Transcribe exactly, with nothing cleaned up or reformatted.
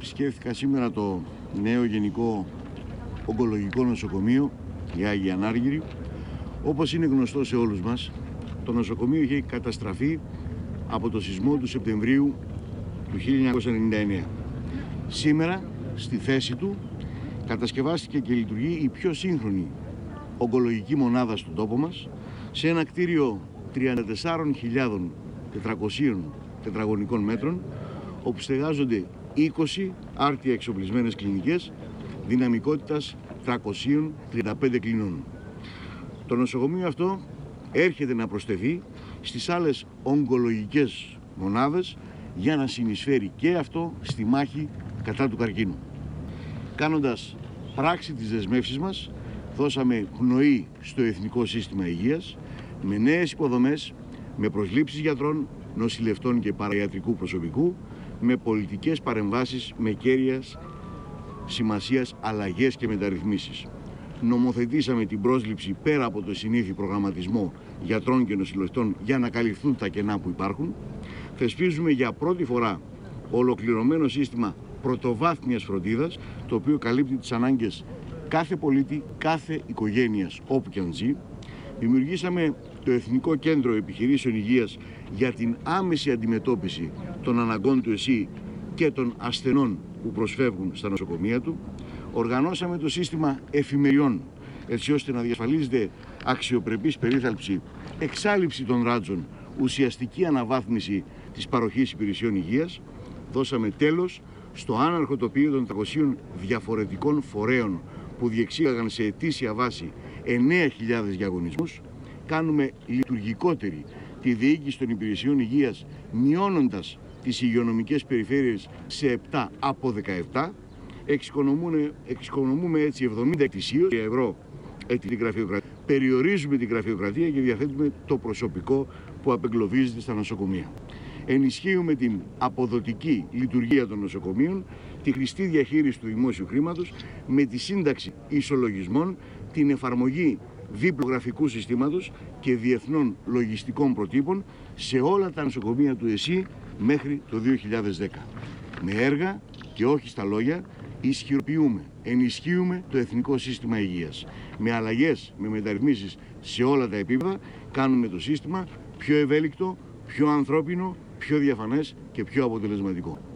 επισκέφθηκα σήμερα το νέο Γενικό Ογκολογικό Νοσοκομείο, η Άγια Ανάργυρη. Όπως είναι γνωστό σε όλους μας, το νοσοκομείο είχε καταστραφεί από το σεισμό του Σεπτεμβρίου του χίλια εννιακόσια ενενήντα εννέα. Σήμερα, στη θέση του, κατασκευάστηκε και λειτουργεί η πιο σύγχρονη ογκολογική μονάδα στον τόπο μας, σε ένα κτίριο τριάντα τέσσερις χιλιάδες τετρακόσιων τετραγωνικών μέτρων, όπου στεγάζονται είκοσι άρτια εξοπλισμένες κλινικές δυναμικότητας τριακόσιων τριάντα πέντε κλινών. Το νοσοκομείο αυτό έρχεται να προσθεθεί στις άλλες ογκολογικές μονάδες για να συνεισφέρει και αυτό στη μάχη κατά του καρκίνου. Κάνοντας πράξη της δεσμεύσης μας, δώσαμε πνοή στο Εθνικό Σύστημα Υγείας με νέες υποδομές, με προσλήψεις γιατρών, νοσηλευτών και παραϊατρικού προσωπικού, με πολιτικές παρεμβάσεις με κέρυας σημασίας αλλαγές και μεταρρυθμίσεις. Νομοθετήσαμε την πρόσληψη πέρα από το συνήθι προγραμματισμό γιατρών και νοσηλευτών για να καλυφθούν τα κενά που υπάρχουν. Θεσπίζουμε για πρώτη φορά ολοκληρωμένο σύστημα πρωτοβάθμιας φροντίδας, το οποίο καλύπτει τις ανάγκες κάθε πολίτη, κάθε οικογένειας όπου και αν ζει. Δημιουργήσαμε το Εθνικό Κέντρο Επιχειρήσεων Υγείας για την άμεση αντιμετώπιση των αναγκών του ΕΣΥ και των ασθενών που προσφεύγουν στα νοσοκομεία του. Οργανώσαμε το σύστημα εφημεριών, έτσι ώστε να διασφαλίζεται αξιοπρεπής περίθαλψη, εξάλειψη των ράτζων, ουσιαστική αναβάθμιση της παροχής υπηρεσιών υγείας. Δώσαμε τέλος στο άναρχο τοπίο των τριακοσίων διαφορετικών φορέων που διεξήγαγαν σε ετήσια βάση εννέα χιλιάδες διαγωνισμούς. Κάνουμε λειτουργικότερη τη διοίκηση των υπηρεσιών υγείας, μειώνοντας τις υγειονομικές περιφέρειες σε επτά από δεκαεπτά. Εξοικονομούμε, εξοικονομούμε έτσι εβδομήντα ετησίως ευρώ την γραφειοκρατία. Περιορίζουμε την γραφειοκρατία και διαθέτουμε το προσωπικό που απεγκλωβίζεται στα νοσοκομεία. Ενισχύουμε την αποδοτική λειτουργία των νοσοκομείων, τη χρηστή διαχείριση του δημόσιου χρήματος με τη σύνταξη ισολογισμών, την εφαρμογή διπλογραφικού συστήματος και διεθνών λογιστικών προτύπων σε όλα τα νοσοκομεία του ΕΣΥ μέχρι το δύο χιλιάδες δέκα. Με έργα και όχι στα λόγια ισχυροποιούμε, ενισχύουμε το Εθνικό Σύστημα Υγείας. Με αλλαγές, με μεταρρυθμίσεις σε όλα τα επίπεδα κάνουμε το σύστημα πιο ευέλικτο, πιο ανθρώπινο, πιο διαφανές και πιο αποτελεσματικό.